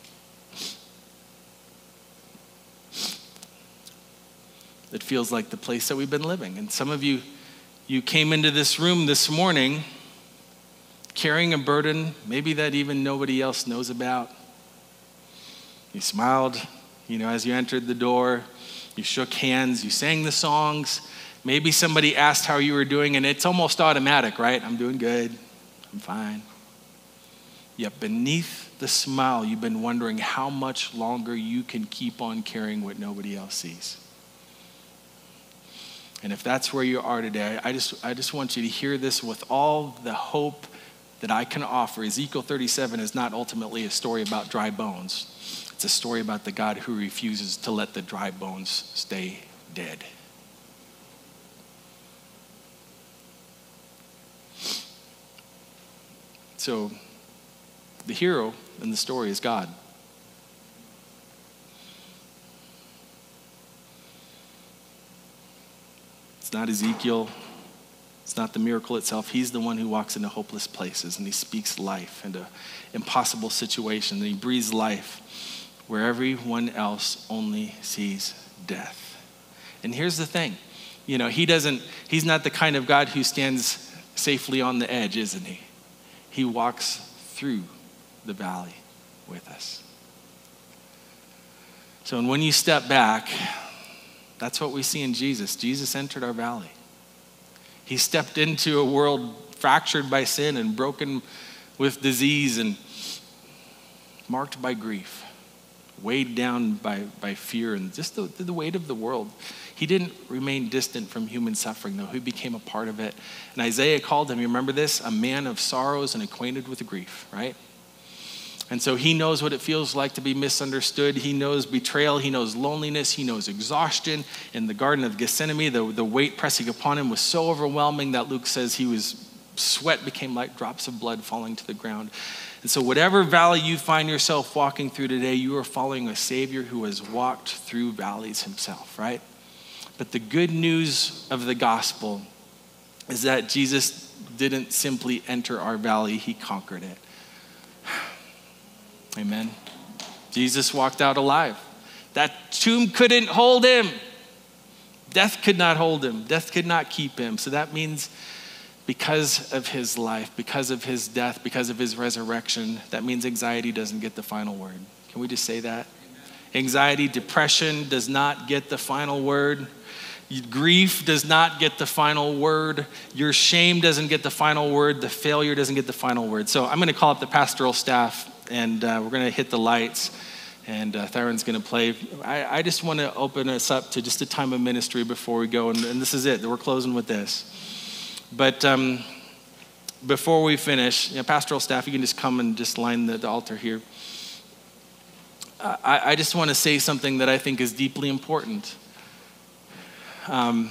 It feels like the place that we've been living. And some of you, you came into this room this morning carrying a burden, maybe that even nobody else knows about. You smiled, you know, as you entered the door. You shook hands, you sang the songs. Maybe somebody asked how you were doing, and it's almost automatic, right? I'm doing good, I'm fine. Yet beneath the smile, you've been wondering how much longer you can keep on carrying what nobody else sees. And if that's where you are today, I just, I just want you to hear this with all the hope that I can offer. Ezekiel thirty-seven is not ultimately a story about dry bones. It's a story about the God who refuses to let the dry bones stay dead. So, the hero in the story is God. It's not Ezekiel. It's not the miracle itself. He's the one who walks into hopeless places and he speaks life into impossible situations and he breathes life where everyone else only sees death. And here's the thing, you know, he doesn't, he's not the kind of God who stands safely on the edge, isn't he? He walks through the valley with us. So and when you step back, that's what we see in Jesus. Jesus entered our valley. He stepped into a world fractured by sin and broken with disease and marked by grief, weighed down by, by fear and just the, the weight of the world. He didn't remain distant from human suffering, though. He became a part of it. And Isaiah called him, you remember this? A man of sorrows and acquainted with grief, right? And so he knows what it feels like to be misunderstood. He knows betrayal. He knows loneliness. He knows exhaustion. In the Garden of Gethsemane, the, the weight pressing upon him was so overwhelming that Luke says he was, sweat became like drops of blood falling to the ground. And so whatever valley you find yourself walking through today, you are following a Savior who has walked through valleys himself, right? But the good news of the gospel is that Jesus didn't simply enter our valley, he conquered it. Amen. Jesus walked out alive. That tomb couldn't hold him. Death could not hold him. Death could not keep him. So that means because of his life, because of his death, because of his resurrection, that means anxiety doesn't get the final word. Can we just say that? Anxiety, depression does not get the final word. Grief does not get the final word. Your shame doesn't get the final word. The failure doesn't get the final word. So I'm going to call up the pastoral staff, and uh, we're going to hit the lights, and uh, Theron's going to play. I, I just want to open us up to just a time of ministry before we go, and, and this is it. We're closing with this. But um, before we finish, you know, pastoral staff, you can just come and just line the, the altar here. I, I just want to say something that I think is deeply important. Um,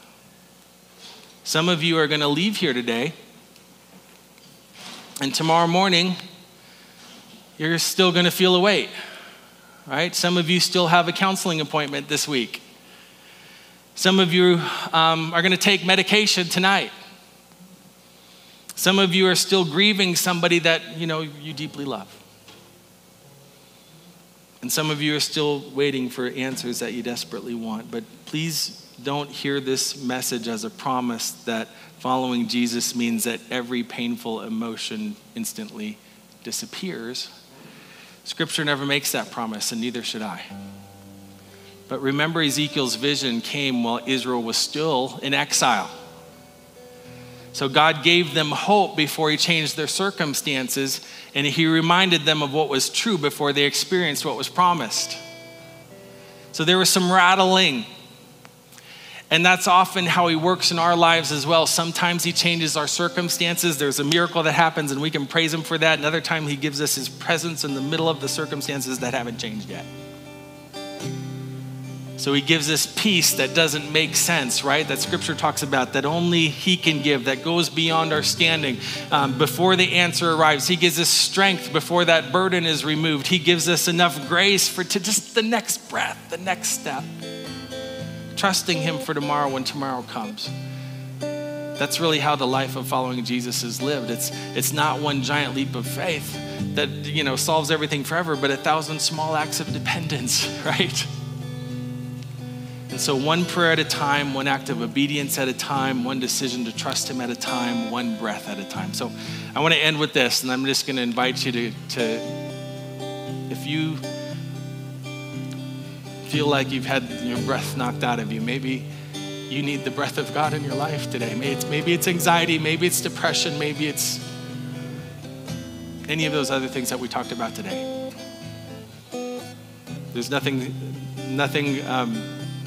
some of you are going to leave here today, and tomorrow morning, you're still going to feel a weight, right? Some of you still have a counseling appointment this week. Some of you um, are going to take medication tonight. Some of you are still grieving somebody that, you know, you deeply love. And some of you are still waiting for answers that you desperately want. But please don't hear this message as a promise that following Jesus means that every painful emotion instantly disappears. Scripture never makes that promise, and neither should I. But remember, Ezekiel's vision came while Israel was still in exile. So God gave them hope before he changed their circumstances, and he reminded them of what was true before they experienced what was promised. So there was some rattling. And that's often how he works in our lives as well. Sometimes he changes our circumstances. There's a miracle that happens and we can praise him for that. Another time he gives us his presence in the middle of the circumstances that haven't changed yet. So he gives us peace that doesn't make sense, right? That scripture talks about, that only he can give, that goes beyond our standing. Um, before the answer arrives, he gives us strength before that burden is removed. He gives us enough grace for to just the next breath, the next step. Trusting him for tomorrow when tomorrow comes. That's really how the life of following Jesus is lived. It's, it's not one giant leap of faith that, you know, solves everything forever, but a thousand small acts of dependence, right? And so one prayer at a time, one act of obedience at a time, one decision to trust him at a time, one breath at a time. So I want to end with this, and I'm just going to invite you to, to, if you feel like you've had your breath knocked out of you, maybe you need the breath of God in your life today. Maybe it's, maybe it's anxiety, maybe it's depression, maybe it's any of those other things that we talked about today. There's nothing, nothing, um,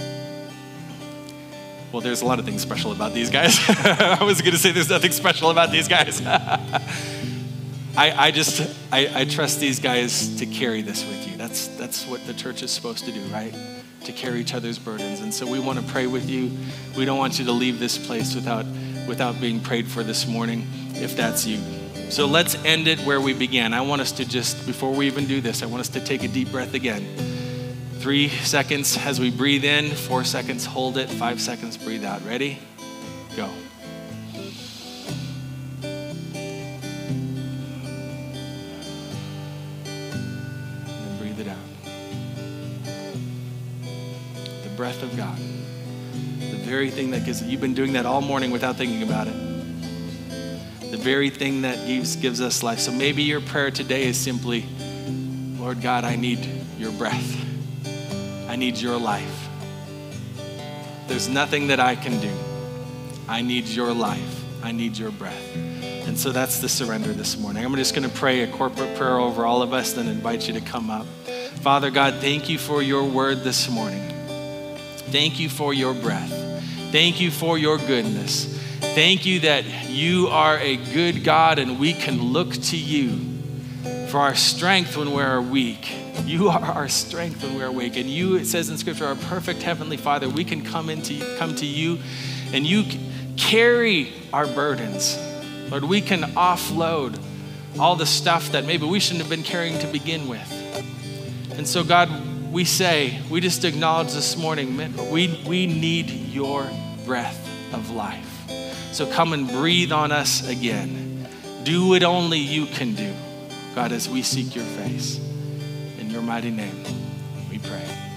well, there's a lot of things special about these guys. I was going to say there's nothing special about these guys. I, I just, I, I trust these guys to carry this with you. That's, that's what the church is supposed to do, right? To carry each other's burdens. And so we want to pray with you. We don't want you to leave this place without, without being prayed for this morning, if that's you. So let's end it where we began. I want us to just, before we even do this, I want us to take a deep breath again. Three seconds as we breathe in, four seconds, hold it, five seconds, breathe out. Ready? Go. And breathe it out. breath of God. The very thing that gives, you've been doing that all morning without thinking about it. The very thing that gives, gives us life. So maybe your prayer today is simply, Lord God, I need your breath. I need your life. There's nothing that I can do. I need your life. I need your breath. And so that's the surrender this morning. I'm just going to pray a corporate prayer over all of us, then invite you to come up. Father God, thank you for your word this morning. Thank you for your breath. Thank you for your goodness. Thank you that you are a good God and we can look to you for our strength when we're weak. You are our strength when we're weak. And you, it says in scripture, our perfect heavenly Father, we can come into come to you and you carry our burdens. Lord, we can offload all the stuff that maybe we shouldn't have been carrying to begin with. And so God, we say, we just acknowledge this morning, we, we need your breath of life. So come and breathe on us again. Do what only you can do, God, as we seek your face. In your mighty name, we pray.